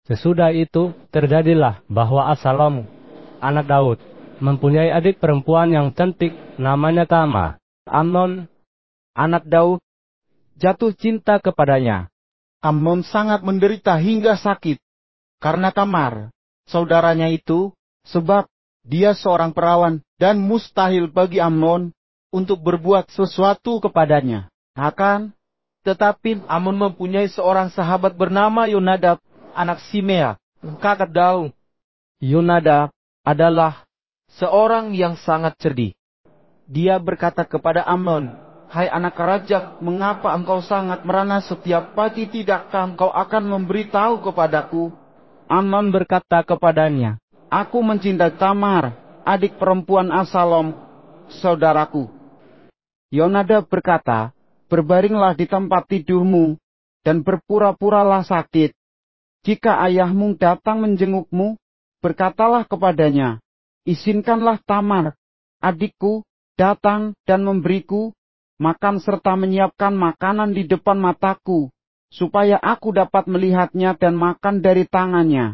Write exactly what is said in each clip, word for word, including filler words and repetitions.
Sesudah itu terjadilah bahwa Absalom, anak Daud, mempunyai adik perempuan yang cantik namanya Tamar. Amnon, anak Daud, jatuh cinta kepadanya. Amnon sangat menderita hingga sakit karena Tamar, saudaranya itu, sebab dia seorang perawan dan mustahil bagi Amnon untuk berbuat sesuatu kepadanya. Akan tetapi Amnon mempunyai seorang sahabat bernama Yonadab, anak Simea, kakak Daud. Yonadab adalah seorang yang sangat cerdik. Dia berkata kepada Amnon, "Hai anak raja, mengapa engkau sangat merana setiap pagi? Tidakkah engkau akan memberitahu kepadaku?" Amnon berkata kepadanya, "Aku mencintai Tamar, adik perempuan Absalom, saudaraku." Yonadab berkata, "Berbaringlah di tempat tidurmu, dan berpura-puralah sakit. Jika ayahmu datang menjengukmu, berkatalah kepadanya, 'Izinkanlah Tamar, adikku, datang dan memberiku makan serta menyiapkan makanan di depan mataku, supaya aku dapat melihatnya dan makan dari tangannya.'"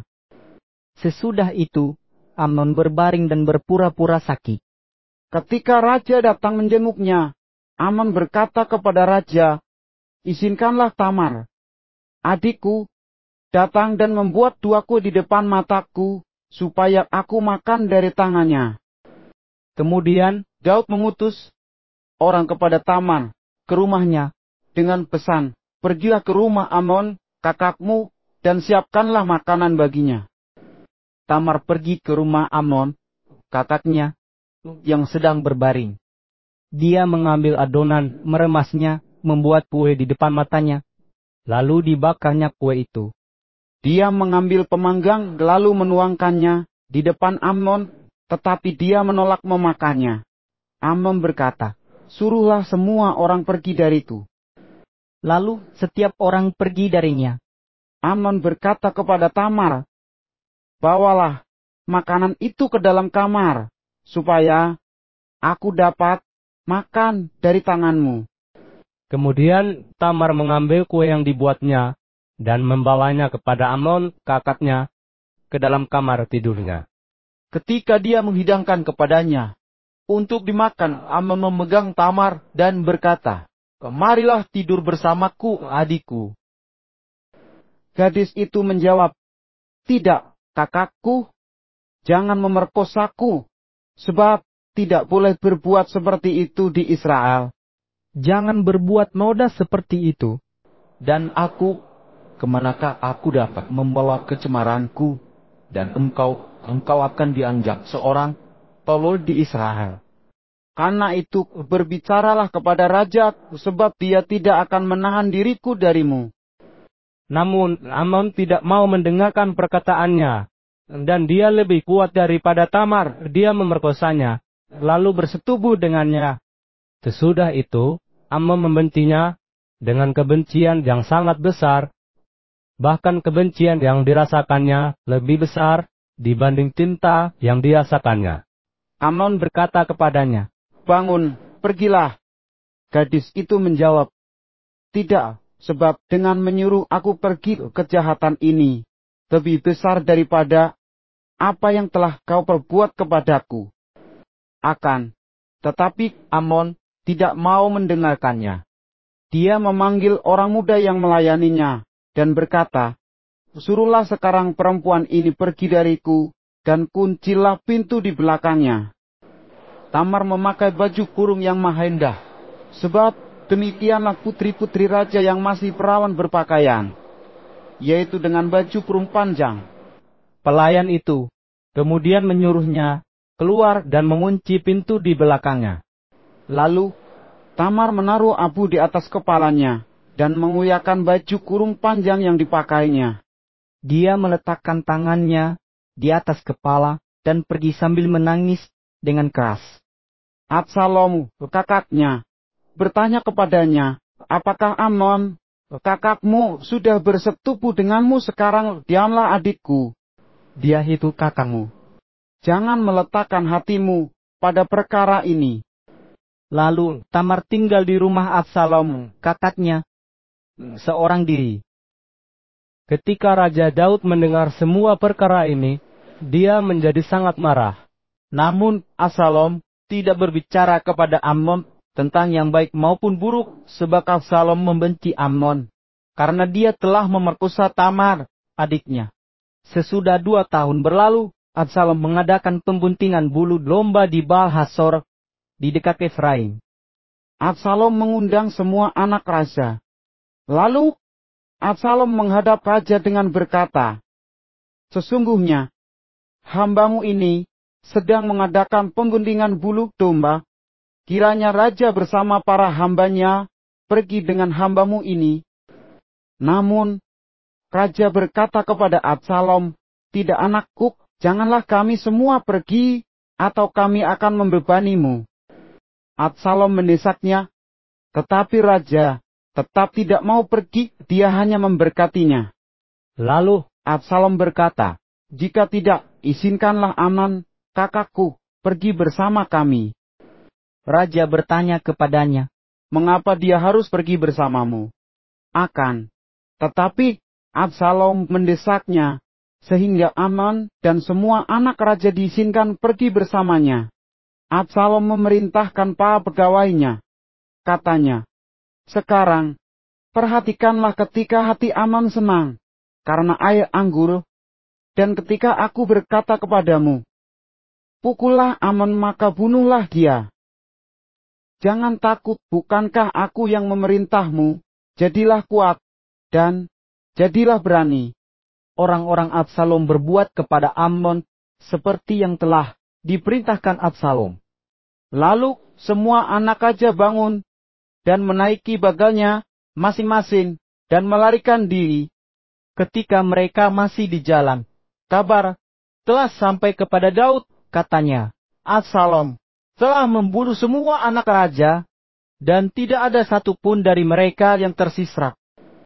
Sesudah itu, Amnon berbaring dan berpura-pura sakit. Ketika raja datang menjenguknya, Amnon berkata kepada raja, "Izinkanlah Tamar, adikku, datang dan membuat duaku di depan mataku, supaya aku makan dari tangannya." Kemudian Daud mengutus orang kepada Tamar ke rumahnya dengan pesan, "Pergilah ke rumah Amnon, kakakmu, dan siapkanlah makanan baginya." Tamar pergi ke rumah Amnon, kakaknya, yang sedang berbaring. Dia mengambil adonan, meremasnya, membuat kue di depan matanya, lalu dibakarnya kue itu. Dia mengambil pemanggang lalu menuangkannya di depan Amnon, tetapi dia menolak memakannya. Amnon berkata, "Suruhlah semua orang pergi dariku." Lalu setiap orang pergi darinya. Amnon berkata kepada Tamar, "Bawalah makanan itu ke dalam kamar, supaya aku dapat makan dari tanganmu." Kemudian Tamar mengambil kue yang dibuatnya dan membawanya kepada Amnon, kakaknya, ke dalam kamar tidurnya. Ketika dia menghidangkan kepadanya untuk dimakan, Amnon memegang Tamar dan berkata, "Kemarilah tidur bersamaku, adikku." Gadis itu menjawab, "Tidak, kakakku, jangan memerkosaku, sebab tidak boleh berbuat seperti itu di Israel." Jangan berbuat noda seperti itu. "Dan aku, kemanakah aku dapat membawa kecemaranku, dan engkau, engkau akan dianggap seorang tolol di Israel. Karena itu berbicaralah kepada raja, sebab dia tidak akan menahan diriku darimu." Namun Amnon tidak mau mendengarkan perkataannya, dan dia lebih kuat daripada Tamar. Dia memerkosanya, lalu bersetubuh dengannya. Sesudah itu, Amnon membencinya dengan kebencian yang sangat besar. Bahkan kebencian yang dirasakannya lebih besar dibanding cinta yang dirasakannya. Amnon berkata kepadanya, "Bangun, pergilah." Gadis itu menjawab, "Tidak, sebab dengan menyuruh aku pergi, kejahatan ini lebih besar daripada apa yang telah kau perbuat kepadaku." Akan tetapi Amnon tidak mau mendengarkannya. Dia memanggil orang muda yang melayaninya dan berkata, "Suruhlah sekarang perempuan ini pergi dariku, dan kuncilah pintu di belakangnya." Tamar memakai baju kurung yang maha indah, sebab demikianlah putri-putri raja yang masih perawan berpakaian, yaitu dengan baju kurung panjang. Pelayan itu kemudian menyuruhnya keluar dan mengunci pintu di belakangnya. Lalu Tamar menaruh abu di atas kepalanya dan menguyakan baju kurung panjang yang dipakainya. Dia meletakkan tangannya di atas kepala dan pergi sambil menangis dengan keras. Absalom, kakaknya, bertanya kepadanya, "Apakah Amnon, kakakmu, sudah bersetubuh denganmu sekarang? Diamlah, adikku. Dia itu kakakmu. Jangan meletakkan hatimu pada perkara ini." Lalu Tamar tinggal di rumah Absalom, kakaknya, seorang diri. Ketika Raja Daud mendengar semua perkara ini, dia menjadi sangat marah. Namun Absalom tidak berbicara kepada Amnon tentang yang baik maupun buruk, sebab Absalom membenci Amnon, karena dia telah memerkosa Tamar, adiknya. Sesudah dua tahun berlalu, Absalom mengadakan pembuntingan bulu domba di Baal Hasor, di dekat Efraim. Absalom mengundang semua anak raja. Lalu, Absalom menghadap raja dengan berkata, "Sesungguhnya, hambamu ini sedang mengadakan pembuntingan bulu domba. Kiranya raja bersama para hambanya pergi dengan hambamu ini." Namun, raja berkata kepada Absalom, "Tidak, anakku, janganlah kami semua pergi, atau kami akan membebanimu." Absalom mendesaknya, tetapi raja tetap tidak mau pergi, dia hanya memberkatinya. Lalu Absalom berkata, "Jika tidak, izinkanlah Amnon, kakakku, pergi bersama kami." Raja bertanya kepadanya, "Mengapa dia harus pergi bersamamu?" Akan tetapi Absalom mendesaknya, sehingga Amnon dan semua anak raja diizinkan pergi bersamanya. Absalom memerintahkan para pegawainya. Katanya, "Sekarang, perhatikanlah ketika hati Amnon senang karena air anggur, dan ketika aku berkata kepadamu, 'Pukullah Amnon,' maka bunuhlah dia. Jangan takut, bukankah aku yang memerintahmu? Jadilah kuat, dan jadilah berani." Orang-orang Absalom berbuat kepada Amnon seperti yang telah diperintahkan Absalom. Lalu semua anak raja bangun dan menaiki bagalnya masing-masing dan melarikan diri. Ketika mereka masih di jalan, kabar telah sampai kepada Daud, katanya, "Absalom telah membunuh semua anak raja, dan tidak ada satupun dari mereka yang tersisa."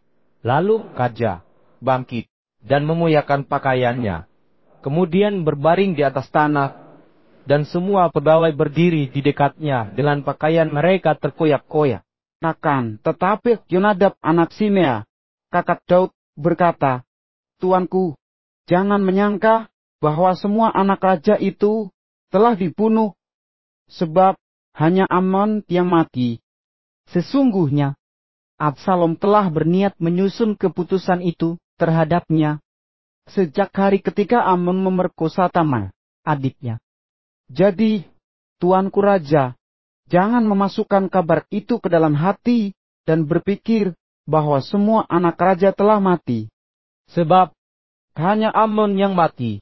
Lalu raja bangkit dan memuyakan pakaiannya, kemudian berbaring di atas tanah, dan semua pegawai berdiri di dekatnya dengan pakaian mereka terkoyak-koyak. Akan tetapi Yonadab anak Simea, kakak Daud, berkata, "Tuanku, jangan menyangka bahwa semua anak raja itu telah dibunuh, sebab hanya Amnon yang mati. Sesungguhnya, Absalom telah berniat menyusun keputusan itu terhadapnya sejak hari ketika Amnon memerkosa Tamar, adiknya. Jadi, tuanku raja, jangan memasukkan kabar itu ke dalam hati dan berpikir bahwa semua anak raja telah mati, sebab hanya Amnon yang mati."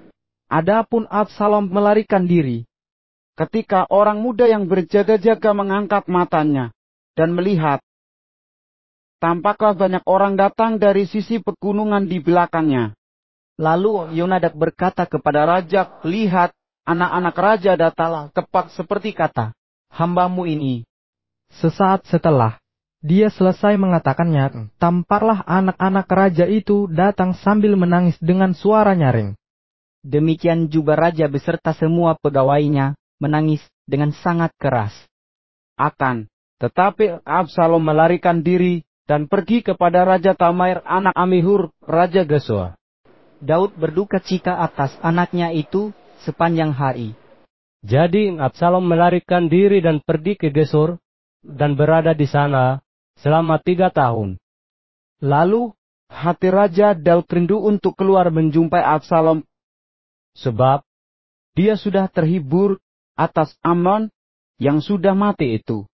Adapun Absalom melarikan diri. Ketika orang muda yang berjaga-jaga mengangkat matanya dan melihat, tampaklah banyak orang datang dari sisi pegunungan di belakangnya. Lalu Yonadab berkata kepada raja, "Lihat, anak-anak raja datanglah tepat seperti kata hambamu ini." Sesaat setelah dia selesai mengatakannya, tamparlah anak-anak raja itu datang sambil menangis dengan suara nyaring. Demikian juga raja beserta semua pegawainya menangis dengan sangat keras. Akan tetapi Absalom melarikan diri dan pergi kepada Raja Tamar anak Amihur, Raja Gesur. Daud berduka cita atas anaknya itu sepanjang hari. Jadi Absalom melarikan diri dan pergi ke Gesur, dan berada di sana selama tiga tahun. Lalu hati Raja Daud rindu untuk keluar menjumpai Absalom, sebab dia sudah terhibur atas Amnon yang sudah mati itu.